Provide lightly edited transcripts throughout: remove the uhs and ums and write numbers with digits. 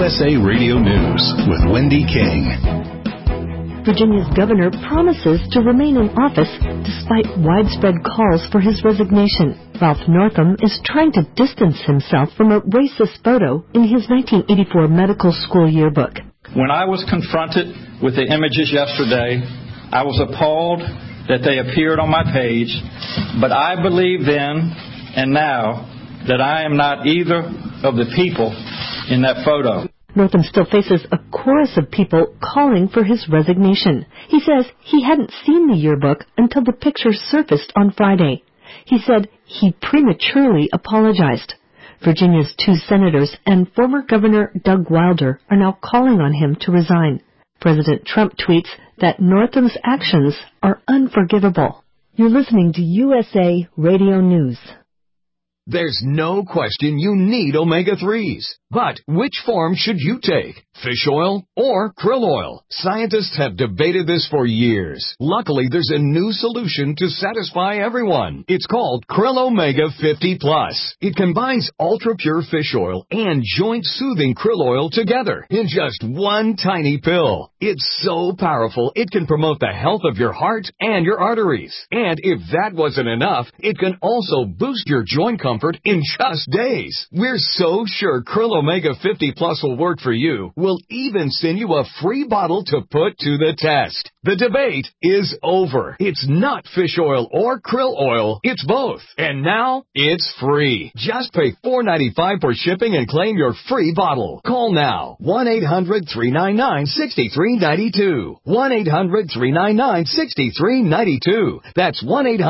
USA Radio News with Wendy King. Virginia's governor promises to remain in office despite widespread calls for his resignation. Ralph Northam is trying to distance himself from a racist photo in his 1984 medical school yearbook. When I was confronted with the images yesterday, I was appalled that they appeared on my page, but I believe then and now that I am not either of the people in that photo. Northam still faces a chorus of people calling for his resignation. He says he hadn't seen the yearbook until the picture surfaced on Friday. He said he prematurely apologized. Virginia's 2 senators and former Governor Doug Wilder are now calling on him to resign. President Trump tweets that Northam's actions are unforgivable. You're listening to USA Radio News. There's no question you need omega-3s. But which form should you take? Fish oil or krill oil? Scientists have debated this for years. Luckily, there's a new solution to satisfy everyone. It's called Krill Omega 50 Plus. It combines ultra-pure fish oil and joint-soothing krill oil together in just one tiny pill. It's so powerful, it can promote the health of your heart and your arteries. And if that wasn't enough, it can also boost your joint comfort in just days. We're so sure Krill Omega 50 Plus will work for you. We'll even send you a free bottle to put to the test. The debate is over. It's not fish oil or krill oil. It's both. And now it's free. Just pay $4.95 for shipping and claim your free bottle. Call now. 1-800-399-6392. 1-800-399-6392. That's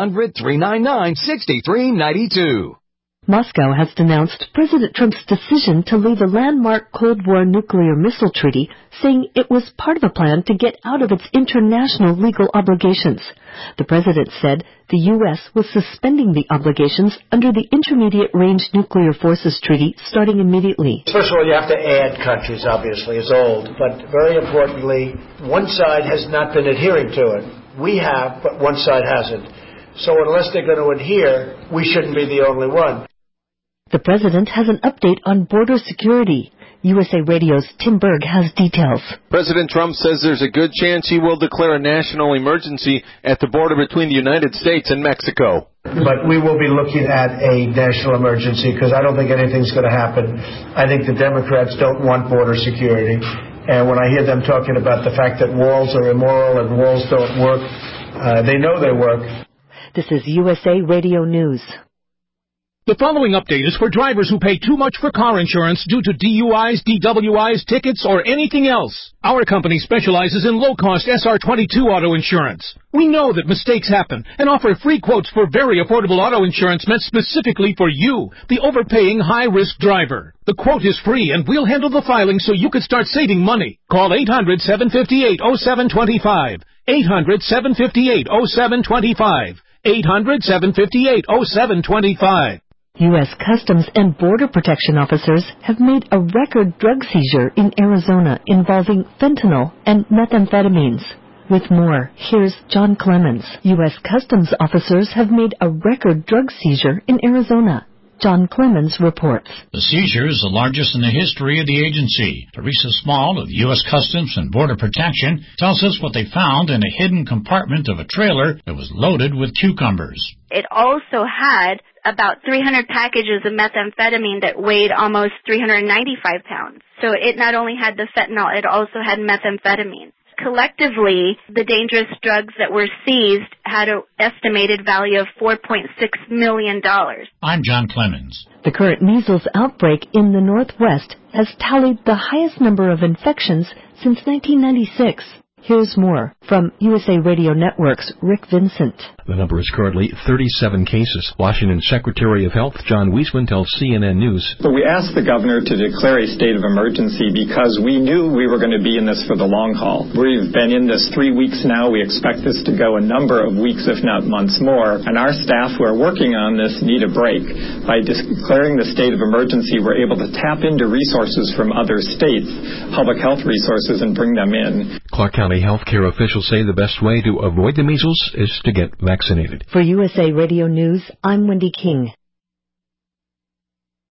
1-800-399-6392. Moscow has denounced President Trump's decision to leave a landmark Cold War nuclear missile treaty, saying it was part of a plan to get out of its international legal obligations. The president said the U.S. was suspending the obligations under the Intermediate Range Nuclear Forces Treaty starting immediately. First of all, you have to add countries, obviously. It's old. But very importantly, one side has not been adhering to it. We have, but one side hasn't. So unless they're going to adhere, we shouldn't be the only one. The president has an update on border security. USA Radio's Tim Berg has details. President Trump says there's a good chance he will declare a national emergency at the border between the United States and Mexico. But we will be looking at a national emergency because I don't think anything's going to happen. I think the Democrats don't want border security. And when I hear them talking about the fact that walls are immoral and walls don't work, they know they work. This is USA Radio News. The following update is for drivers who pay too much for car insurance due to DUIs, DWIs, tickets, or anything else. Our company specializes in low-cost SR22 auto insurance. We know that mistakes happen and offer free quotes for very affordable auto insurance meant specifically for you, the overpaying high-risk driver. The quote is free and we'll handle the filing so you can start saving money. Call 800-758-0725. 800-758-0725. 800-758-0725. U.S. Customs and Border Protection officers have made a record drug seizure in Arizona involving fentanyl and methamphetamines. With more, here's John Clemens. U.S. Customs officers have made a record drug seizure in Arizona. John Clemens reports. The seizure is the largest in the history of the agency. Teresa Small of U.S. Customs and Border Protection tells us what they found in a hidden compartment of a trailer that was loaded with cucumbers. It also had about 300 packages of methamphetamine that weighed almost 395 pounds. So it not only had the fentanyl, it also had methamphetamine. Collectively, the dangerous drugs that were seized had an estimated value of $4.6 million. I'm John Clemens. The current measles outbreak in the Northwest has tallied the highest number of infections since 1996. Here's more from USA Radio Network's Rick Vincent. The number is currently 37 cases. Washington Secretary of Health John Weisman tells CNN News. So we asked the governor to declare a state of emergency because we knew we were going to be in this for the long haul. We've been in this 3 weeks now. We expect this to go a number of weeks, if not months more. And our staff who are working on this need a break. By declaring the state of emergency, we're able to tap into resources from other states, public health resources, and bring them in. Clark County healthcare officials say the best way to avoid the measles is to get vaccinated. For USA Radio News, I'm Wendy King.